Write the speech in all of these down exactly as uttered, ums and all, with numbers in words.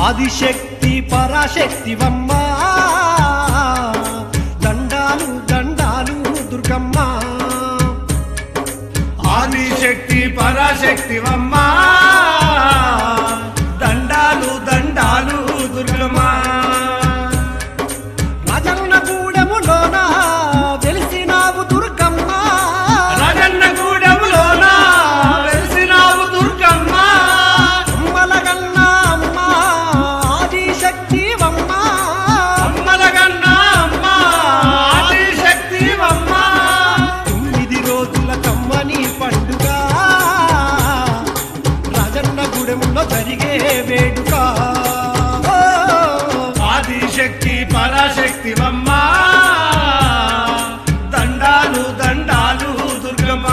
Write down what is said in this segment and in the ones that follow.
ఆదిశక్తి పరాశక్తివమ్మ దండాలు దండాలు దుర్గమ్మ ఆదిశక్తి పరాశక్తివమ్మ దండాలు దండాలు దుర్గమ్మ రాజన్నగూడెములోన వెలిసినావు దుర్గమ్మ రాజన్నగూడెములోన వెలిసినావు దుర్గమ్మ అమ్మలగన్న అమ్మ ఆదిశక్తివమ్మ అమ్మలగన్న అమ్మ ఆదిశక్తివమ్మ తొమ్మిది రోజుల కమ్మని పండుగ రాజన్నగూడెంలో జరిగే వేడుక ఆదిశక్తి పరాశక్తివమ్మ దండాలు దండాలు దుర్గమ్మ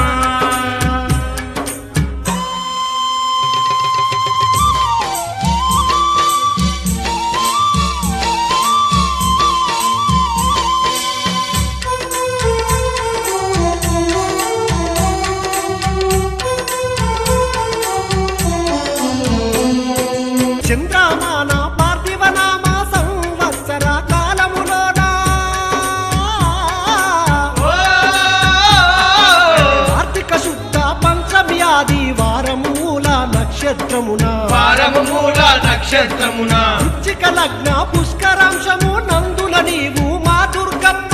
చంద్రమాన పార్థివనామ సంవత్సర కాలములోన కార్తీక శుద్ధ పంచమి ఆది వారమూల నక్షత్రమున వారమూల నక్షత్రమున వృశ్చిక లగ్న పుష్కరాంశము నందుల నీవు మా దుర్గమ్మ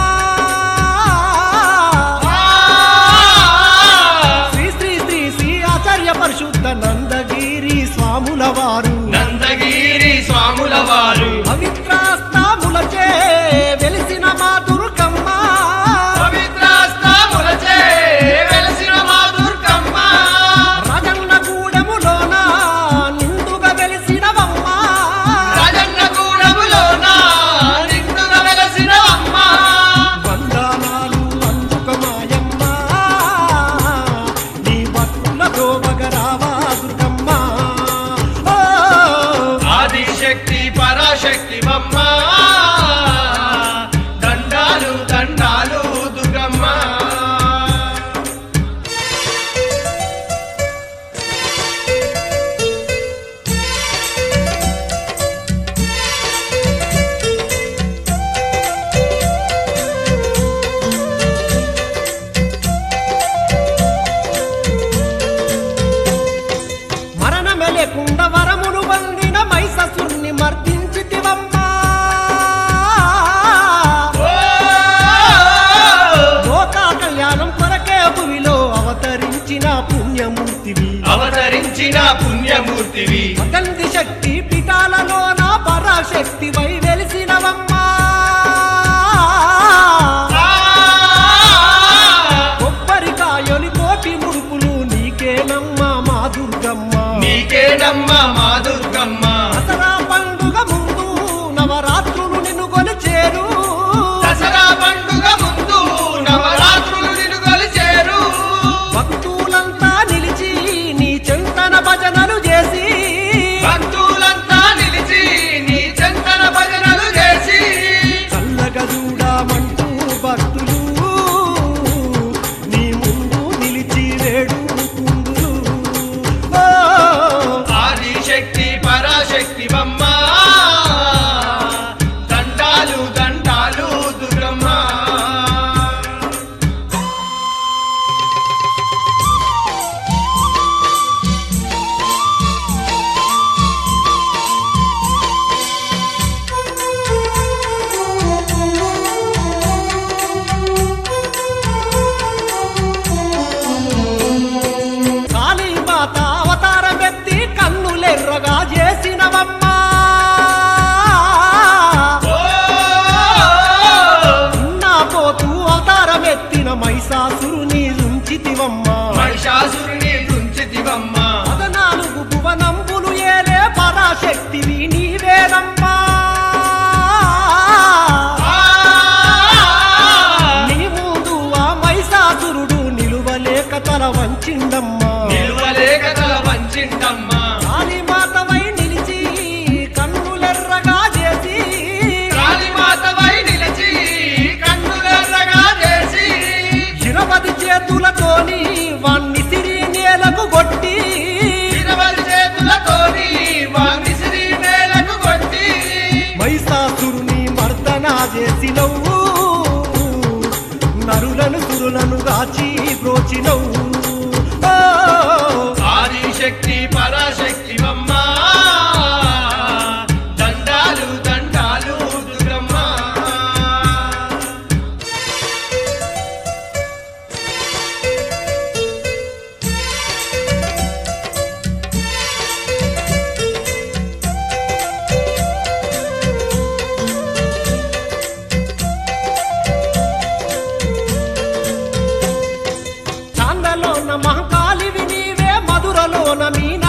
శ్రీ శ్రీ శ్రీ శ్రీ ఆచార్య పరిశుద్ధ నందగిరి స్వాముల వారు నందగిరి స్వాముల వారు పవిత్రాస్తాములచే వెలిసిన మా దుర్గమ్మ పవిత్రాస్తాములచే వెలసిన మా దుర్గమ్మ రాజన్నగూడెములోన నిండుగా వెలిసినవమ్మ రాజన్నగూడెములోన నిండుగా వెలసినవమ్మ వందనాలు అందుకమాయమ్మ నీ భక్తులతో మగరావా దుర్గమ్మ ఓ ఆదిశక్తి పరాశక్తివమ్మ దండాలు దండాలు దుర్గమ్మ మరణమే లేకుండా వరమును వందిన మైససుని మర్దించితివమ్మ లోకా కళ్యాణం కొరకే భూమిలో అవతరించిన పుణ్యమూర్తివి అవతరించిన పుణ్యమూర్తివి అగంది శక్తి పీఠాలలోన పరాశక్తి వై వెలిసినవమ్మా కొబ్బరికాయలు కోటి ముడుపులు నీకేనమ్మా మా దుర్గమ్మ నీకేనమ్మ మా దుర్గమ్మ దసరా పండుగ ముందు నవరాత్రులు నిన్ను కొలిచేరు దసరా పండుగ ముందు నవరాత్రులు నిన్ను కొలిచేరు భక్తులంతా నిలిచి నీ చెంతన భజనలు చేసి భక్తులంతా నిలిచి నీ చెంతన భజనలు చేసి చల్లగా చూడమంటూ భక్తులు నీ ముందు నిలిచి వేడుకుందురు ఓ ఆదిశక్తి పరాశక్తివమ్మ దండాలు దండాలు దుర్గమ్మ కాళీమాత అవతారమెత్తి కన్నులెర్రగా చేసినవమ్మా చేసినవు నరులను సురులను గాచి బ్రోచినవు ఓ ఆదిశక్తి పరాశక్తి బొమ్మ దండాలు దండాలు దుర్గమ్మ చాందలోన మహంకాళివి నీవే మధురలోన మీన